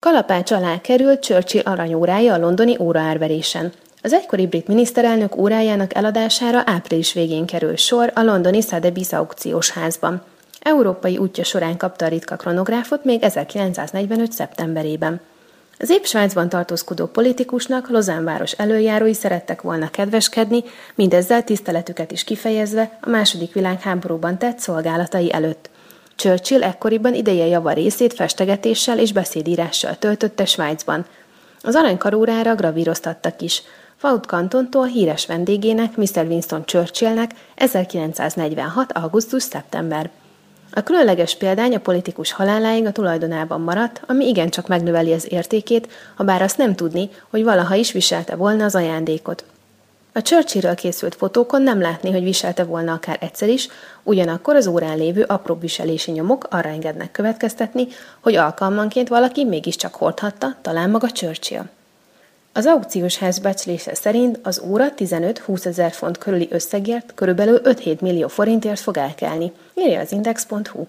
Kalapács alá került Churchill aranyórája a londoni óraárverésen. Az egykori brit miniszterelnök órájának eladására április végén kerül sor a londoni Sotheby's aukciós házban. Európai útja során kapta a ritka kronográfot még 1945. szeptemberében. Az épp Svájcban tartózkodó politikusnak Lausanne város elöljárói szerettek volna kedveskedni, mindezzel tiszteletüket is kifejezve a II. Világháborúban tett szolgálatai előtt. Churchill ekkoriban ideje java részét festegetéssel és beszédírással töltötte Svájcban. Az aranykarórára gravíroztattak is. Vaud kantontól híres vendégének, Mr. Winston Churchillnek 1946. augusztus-szeptember. A különleges példány a politikus haláláig a tulajdonában maradt, ami igencsak megnöveli az értékét, habár azt nem tudni, hogy valaha is viselte volna az ajándékot. A Churchillről készült fotókon nem látni, hogy viselte volna akár egyszer is, ugyanakkor az órán lévő apróbb viselési nyomok arra engednek következtetni, hogy alkalmanként valaki mégiscsak hordhatta, talán maga Churchill. Az aukciós ház becslése szerint az óra 15-20 ezer font körüli összegért körülbelül 5-7 millió forintért fog elkelni, írja az Index.hu.